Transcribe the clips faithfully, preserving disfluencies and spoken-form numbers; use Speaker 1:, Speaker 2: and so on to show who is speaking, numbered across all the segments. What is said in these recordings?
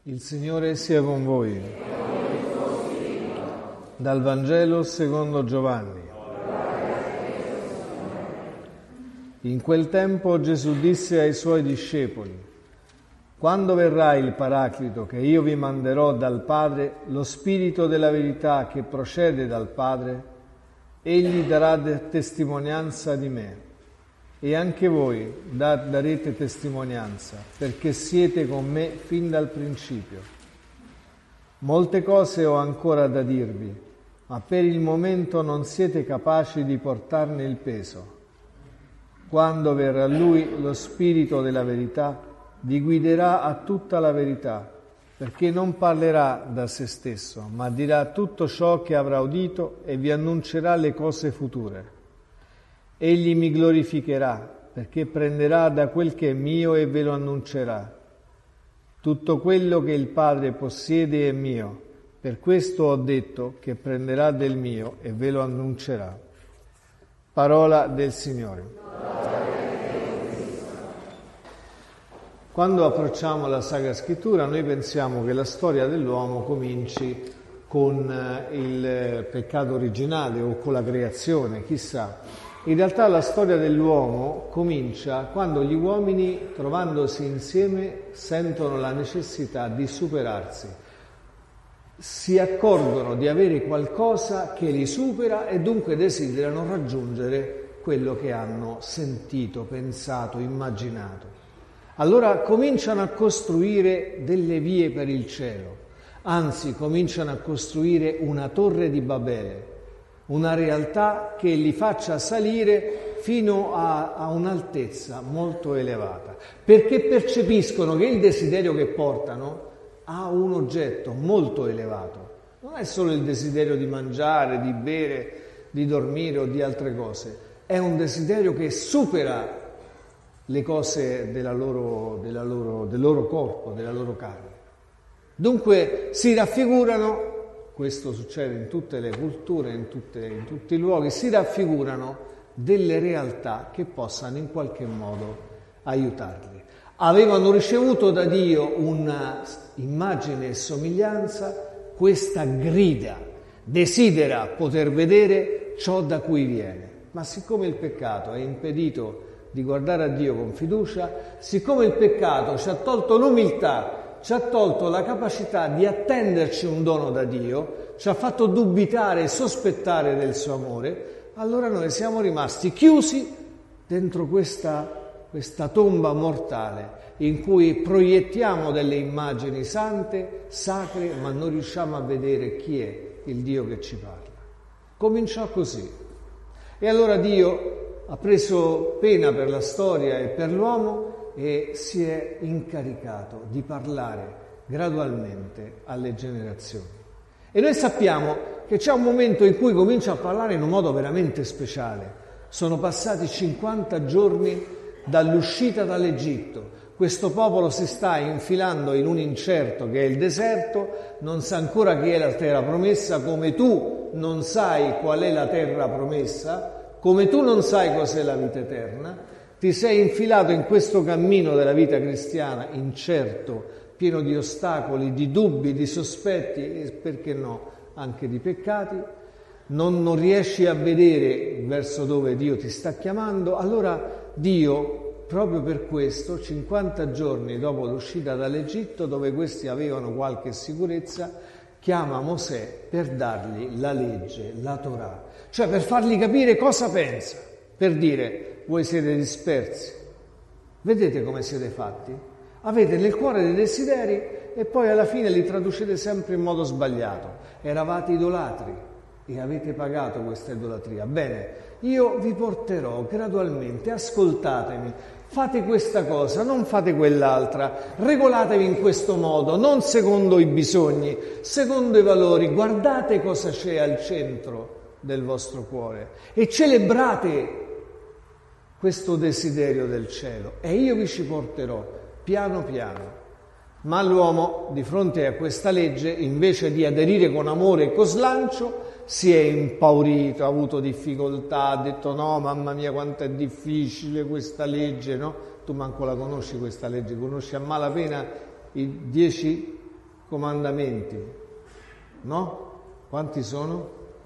Speaker 1: Il Signore sia con voi. Dal Vangelo secondo Giovanni. In quel tempo Gesù disse ai suoi discepoli: quando verrà il Paraclito che io vi manderò dal Padre, lo Spirito della verità che procede dal Padre, egli darà testimonianza di me. E anche voi darete testimonianza, perché siete con me fin dal principio. Molte cose ho ancora da dirvi, ma per il momento non siete capaci di portarne il peso. Quando verrà Lui, lo Spirito della verità, vi guiderà a tutta la verità, perché non parlerà da se stesso, ma dirà tutto ciò che avrà udito e vi annuncerà le cose future. Egli mi glorificherà, perché prenderà da quel che è mio e ve lo annuncerà. Tutto quello che il Padre possiede è mio, per questo ho detto che prenderà del mio e ve lo annuncerà. Parola del Signore. Quando approcciamo la Sacra Scrittura, noi pensiamo che la storia dell'uomo cominci con il peccato originale o con la creazione, chissà. In realtà la storia dell'uomo comincia quando gli uomini, trovandosi insieme, sentono la necessità di superarsi. Si accorgono di avere qualcosa che li supera e dunque desiderano raggiungere quello che hanno sentito, pensato, immaginato. Allora cominciano a costruire delle vie per il cielo, anzi cominciano a costruire una torre di Babele, una realtà che li faccia salire fino a, a un'altezza molto elevata, perché percepiscono che il desiderio che portano ha un oggetto molto elevato. Non è solo il desiderio di mangiare, di bere, di dormire o di altre cose, è un desiderio che supera le cose della loro, della loro, del loro corpo, della loro carne. Dunque si raffigurano, questo succede in tutte le culture, in, tutte, in tutti i luoghi, si raffigurano delle realtà che possano in qualche modo aiutarli. Avevano ricevuto da Dio una immagine e somiglianza, questa grida, desidera poter vedere ciò da cui viene. Ma siccome il peccato ha impedito di guardare a Dio con fiducia, siccome il peccato ci ha tolto l'umiltà, ci ha tolto la capacità di attenderci un dono da Dio, ci ha fatto dubitare e sospettare del suo amore, allora noi siamo rimasti chiusi dentro questa, questa tomba mortale in cui proiettiamo delle immagini sante, sacre, ma non riusciamo a vedere chi è il Dio che ci parla. Cominciò così. E allora Dio ha preso pena per la storia e per l'uomo e si è incaricato di parlare gradualmente alle generazioni. E noi sappiamo che c'è un momento in cui comincia a parlare in un modo veramente speciale. Sono passati cinquanta giorni dall'uscita dall'Egitto. Questo popolo si sta infilando in un incerto che è il deserto, non sa ancora che è la terra promessa, come tu non sai qual è la terra promessa, come tu non sai cos'è la vita eterna. Ti sei infilato in questo cammino della vita cristiana incerto, pieno di ostacoli, di dubbi, di sospetti e, perché no, anche di peccati. Non, non riesci a vedere verso dove Dio ti sta chiamando. Allora Dio, proprio per questo, cinquanta giorni dopo l'uscita dall'Egitto, dove questi avevano qualche sicurezza, chiama Mosè per dargli la legge, la Torah, cioè per fargli capire cosa pensa, per dire: voi siete dispersi, vedete come siete fatti? Avete nel cuore dei desideri e poi alla fine li traducete sempre in modo sbagliato. Eravate idolatri e avete pagato questa idolatria. Bene, io vi porterò gradualmente, ascoltatemi, fate questa cosa, non fate quell'altra, regolatevi in questo modo, non secondo i bisogni, secondo i valori, guardate cosa c'è al centro del vostro cuore e celebrate questo desiderio del cielo e io vi ci porterò piano piano. Ma l'uomo, di fronte a questa legge, invece di aderire con amore e con slancio, si è impaurito, ha avuto difficoltà, ha detto: no, mamma mia quanto è difficile questa legge, no? Tu manco la conosci questa legge, conosci a malapena i dieci comandamenti, no? Quanti sono?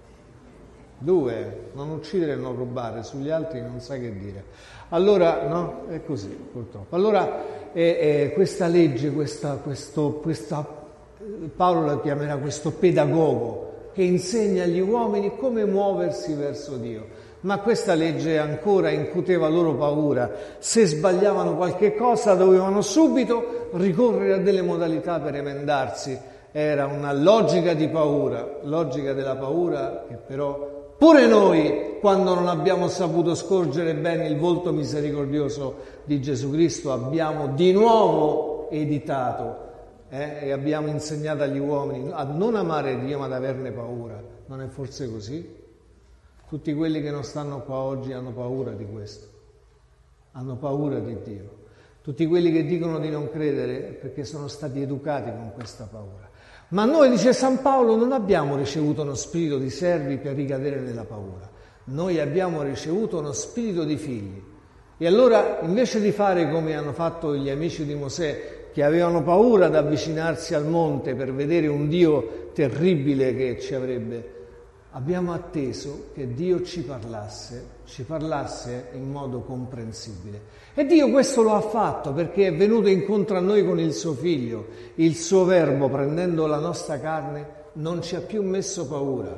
Speaker 1: Due, non uccidere e non rubare, sugli altri non sai che dire. Allora, no, è così purtroppo. Allora, eh, eh, questa legge, questa, questo, questa, Paolo la chiamerà questo pedagogo, che insegna agli uomini come muoversi verso Dio. Ma questa legge ancora incuteva loro paura. Se sbagliavano qualche cosa dovevano subito ricorrere a delle modalità per emendarsi. Era una logica di paura, logica della paura che però pure noi, quando non abbiamo saputo scorgere bene il volto misericordioso di Gesù Cristo, abbiamo di nuovo editato eh, e abbiamo insegnato agli uomini a non amare Dio ma ad averne paura. Non è forse così? Tutti quelli che non stanno qua oggi hanno paura di questo, hanno paura di Dio. Tutti quelli che dicono di non credere perché sono stati educati con questa paura. Ma noi, dice San Paolo, non abbiamo ricevuto uno spirito di servi per ricadere nella paura. Noi abbiamo ricevuto uno spirito di figli. E allora, invece di fare come hanno fatto gli amici di Mosè, che avevano paura ad avvicinarsi al monte per vedere un Dio terribile che ci avrebbe, abbiamo atteso che Dio ci parlasse, ci parlasse in modo comprensibile. E Dio questo lo ha fatto perché è venuto incontro a noi con il suo Figlio. Il suo Verbo, prendendo la nostra carne, non ci ha più messo paura.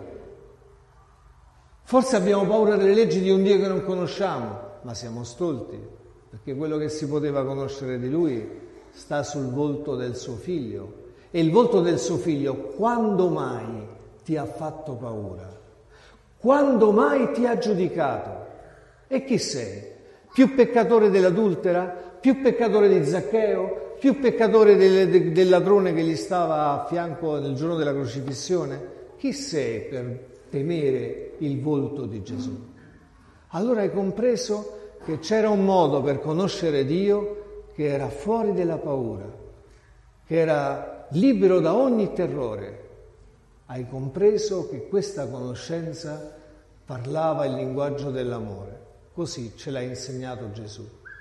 Speaker 1: Forse abbiamo paura delle leggi di un Dio che non conosciamo, ma siamo stolti, perché quello che si poteva conoscere di Lui sta sul volto del suo Figlio. E il volto del suo Figlio, quando mai ti ha fatto paura? Quando mai ti ha giudicato? E chi sei? Più peccatore dell'adultera? Più peccatore di Zaccheo? Più peccatore del, del, del ladrone che gli stava a fianco nel giorno della crocifissione? Chi sei per temere il volto di Gesù? Allora hai compreso che c'era un modo per conoscere Dio che era fuori della paura, che era libero da ogni terrore. Hai compreso che questa conoscenza parlava il linguaggio dell'amore. Così ce l'ha insegnato Gesù.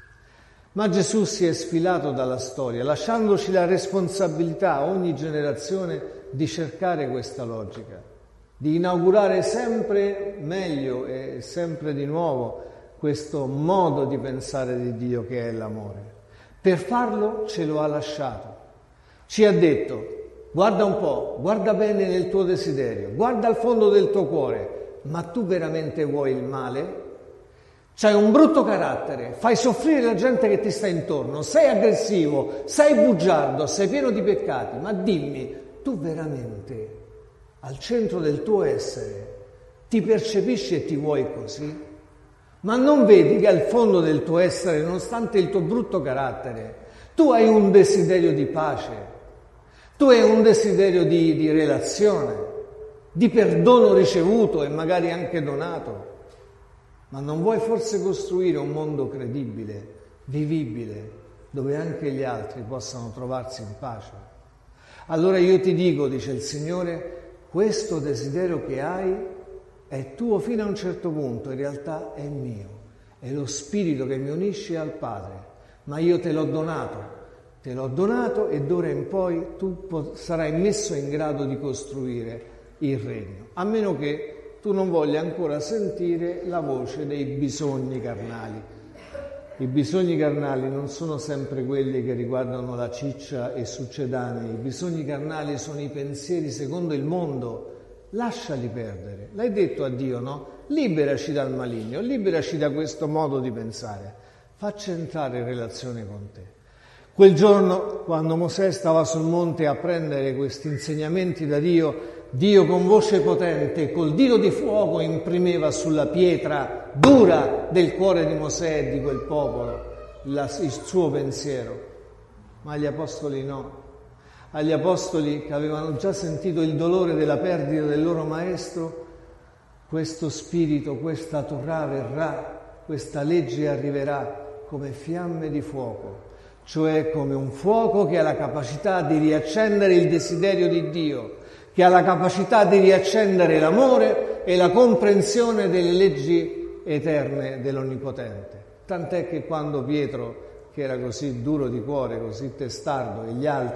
Speaker 1: Ma Gesù si è sfilato dalla storia, lasciandoci la responsabilità a ogni generazione di cercare questa logica, di inaugurare sempre meglio e sempre di nuovo questo modo di pensare di Dio che è l'amore. Per farlo ce lo ha lasciato. Ci ha detto: guarda un po', guarda bene nel tuo desiderio, guarda al fondo del tuo cuore, ma tu veramente vuoi il male? C'hai un brutto carattere, fai soffrire la gente che ti sta intorno, sei aggressivo, sei bugiardo, sei pieno di peccati, ma dimmi, tu veramente al centro del tuo essere ti percepisci e ti vuoi così? Ma non vedi che al fondo del tuo essere, nonostante il tuo brutto carattere, tu hai un desiderio di pace? Tu hai un desiderio di, di relazione, di perdono ricevuto e magari anche donato, ma non vuoi forse costruire un mondo credibile, vivibile, dove anche gli altri possano trovarsi in pace? Allora io ti dico, dice il Signore, questo desiderio che hai è tuo fino a un certo punto, in realtà è mio, è lo Spirito che mi unisce al Padre, ma io te l'ho donato. Te l'ho donato e d'ora in poi tu sarai messo in grado di costruire il regno, a meno che tu non voglia ancora sentire la voce dei bisogni carnali. I bisogni carnali non sono sempre quelli che riguardano la ciccia e succedanei, i bisogni carnali sono i pensieri secondo il mondo. Lasciali perdere. L'hai detto a Dio, no? Liberaci dal maligno, liberaci da questo modo di pensare. Facci entrare in relazione con te. Quel giorno, quando Mosè stava sul monte a prendere questi insegnamenti da Dio, Dio con voce potente, col dito di fuoco, imprimeva sulla pietra dura del cuore di Mosè e di quel popolo la, il suo pensiero. Ma agli apostoli no. Agli apostoli che avevano già sentito il dolore della perdita del loro maestro, questo spirito, questa Torah verrà, questa legge arriverà come fiamme di fuoco, cioè come un fuoco che ha la capacità di riaccendere il desiderio di Dio, che ha la capacità di riaccendere l'amore e la comprensione delle leggi eterne dell'Onnipotente. Tant'è che quando Pietro, che era così duro di cuore, così testardo, e gli altri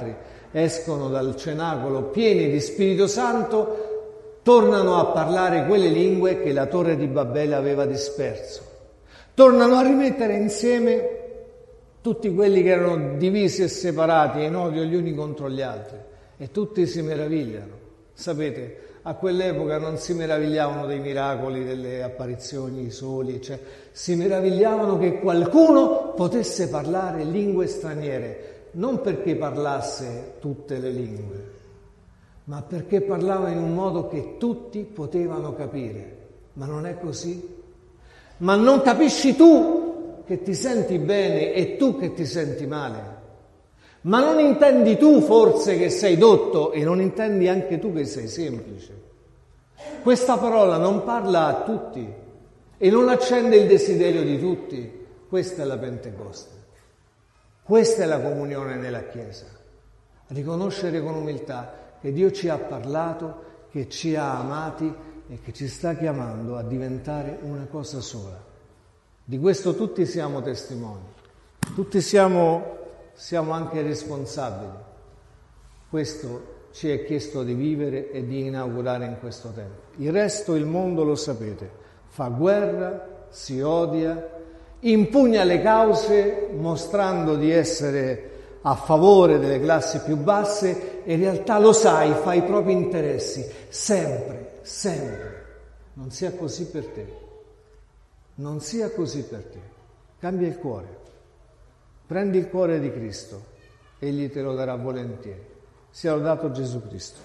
Speaker 1: escono dal cenacolo pieni di Spirito Santo, tornano a parlare quelle lingue che la Torre di Babele aveva disperso. Tornano a rimettere insieme tutti quelli che erano divisi e separati in odio gli uni contro gli altri, e tutti si meravigliano. Sapete, a quell'epoca non si meravigliavano dei miracoli, delle apparizioni, i soli, cioè si meravigliavano che qualcuno potesse parlare lingue straniere, non perché parlasse tutte le lingue, ma perché parlava in un modo che tutti potevano capire. Ma non è così? Ma non capisci tu che ti senti bene e tu che ti senti male? Ma non intendi tu forse che sei dotto e non intendi anche tu che sei semplice? Questa parola non parla a tutti e non accende il desiderio di tutti. Questa è la Pentecoste. Questa è la comunione nella Chiesa. Riconoscere con umiltà che Dio ci ha parlato, che ci ha amati e che ci sta chiamando a diventare una cosa sola. Di questo tutti siamo testimoni. Tutti siamo... Siamo anche responsabili. Questo ci è chiesto di vivere e di inaugurare in questo tempo. Il resto, il mondo, lo sapete, fa guerra, si odia, impugna le cause mostrando di essere a favore delle classi più basse e in realtà, lo sai, fa i propri interessi, sempre, sempre. Non sia così per te. Non sia così per te. Cambia il cuore. Prendi il cuore di Cristo, Egli te lo darà volentieri. Sia lodato Gesù Cristo.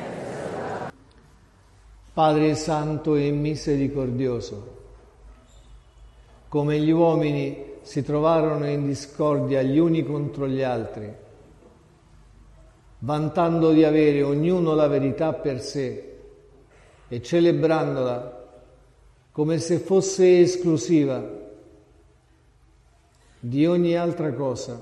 Speaker 1: Padre Santo e Misericordioso, come gli uomini si trovarono in discordia gli uni contro gli altri, vantando di avere ognuno la verità per sé e celebrandola come se fosse esclusiva di ogni altra cosa,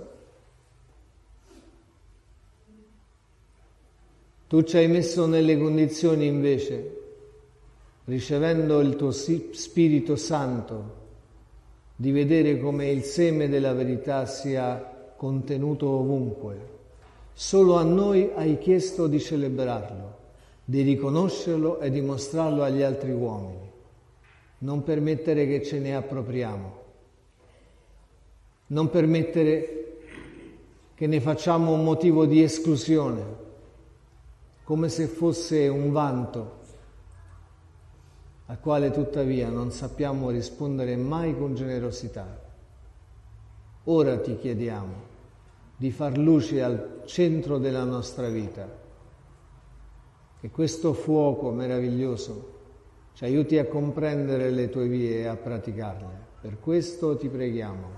Speaker 1: tu ci hai messo nelle condizioni invece, ricevendo il tuo Spirito Santo, di vedere come il seme della verità sia contenuto ovunque. Solo a noi hai chiesto di celebrarlo, di riconoscerlo e di mostrarlo agli altri uomini. Non permettere che ce ne appropriamo. Non permettere che ne facciamo un motivo di esclusione, come se fosse un vanto, al quale tuttavia non sappiamo rispondere mai con generosità. Ora ti chiediamo di far luce al centro della nostra vita, che questo fuoco meraviglioso ci aiuti a comprendere le tue vie e a praticarle. Per questo ti preghiamo.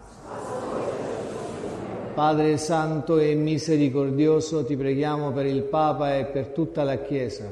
Speaker 1: Padre Santo e Misericordioso, ti preghiamo per il Papa e per tutta la Chiesa.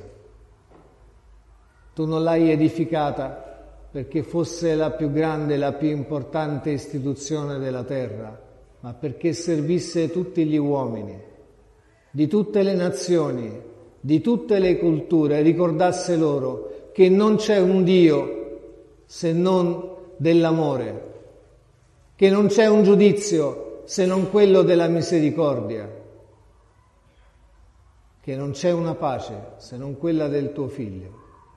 Speaker 1: Tu non l'hai edificata perché fosse la più grande, la più importante istituzione della terra, ma perché servisse tutti gli uomini, di tutte le nazioni, di tutte le culture, e ricordasse loro che non c'è un Dio se non dell'amore, che non c'è un giudizio se non quello della misericordia, che non c'è una pace se non quella del tuo Figlio.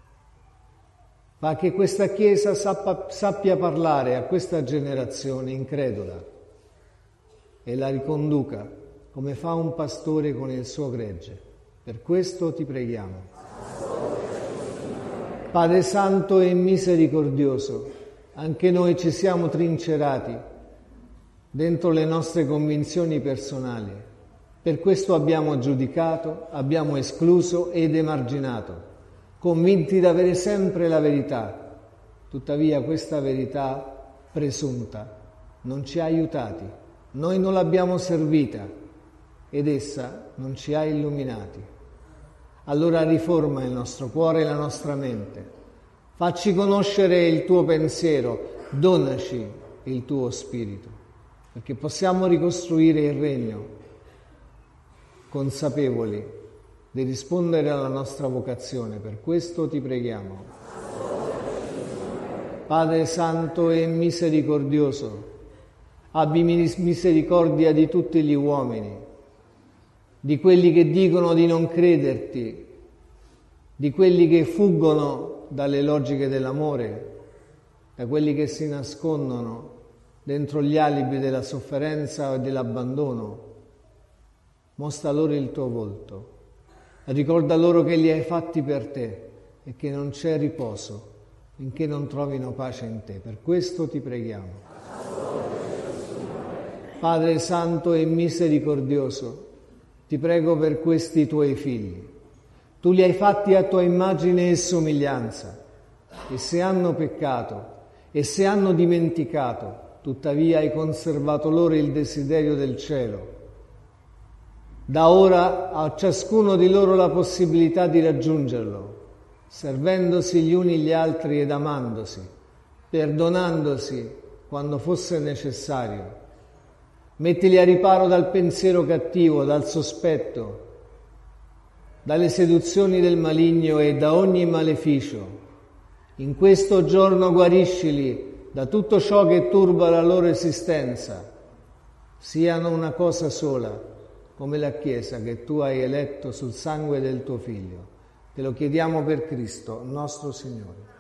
Speaker 1: Fa che questa Chiesa sappia, sappia parlare a questa generazione incredula e la riconduca come fa un pastore con il suo gregge. Per questo ti preghiamo. Padre Santo e Misericordioso, anche noi ci siamo trincerati dentro le nostre convinzioni personali. Per questo abbiamo giudicato, abbiamo escluso ed emarginato, convinti di avere sempre la verità. Tuttavia questa verità presunta non ci ha aiutati, noi non l'abbiamo servita ed essa non ci ha illuminati. Allora riforma il nostro cuore e la nostra mente, facci conoscere il tuo pensiero, donaci il tuo spirito, perché possiamo ricostruire il regno, consapevoli di rispondere alla nostra vocazione. Per questo ti preghiamo. Padre Santo e Misericordioso, abbi misericordia di tutti gli uomini, di quelli che dicono di non crederti, di quelli che fuggono dalle logiche dell'amore, da quelli che si nascondono dentro gli alibi della sofferenza e dell'abbandono. Mostra loro il tuo volto, ricorda loro che li hai fatti per te e che non c'è riposo finché non trovino pace in te. Per questo ti preghiamo. Padre Santo e misericordioso, ti prego per questi tuoi figli. Tu li hai fatti a tua immagine e somiglianza, e se hanno peccato e se hanno dimenticato, tuttavia hai conservato loro il desiderio del cielo. Da ora a ciascuno di loro la possibilità di raggiungerlo, servendosi gli uni gli altri ed amandosi, perdonandosi quando fosse necessario. Mettili a riparo dal pensiero cattivo, dal sospetto, dalle seduzioni del maligno e da ogni maleficio. In questo giorno guariscili da tutto ciò che turba la loro esistenza. Siano una cosa sola, come la Chiesa che tu hai eletto sul sangue del tuo Figlio. Te lo chiediamo per Cristo, nostro Signore.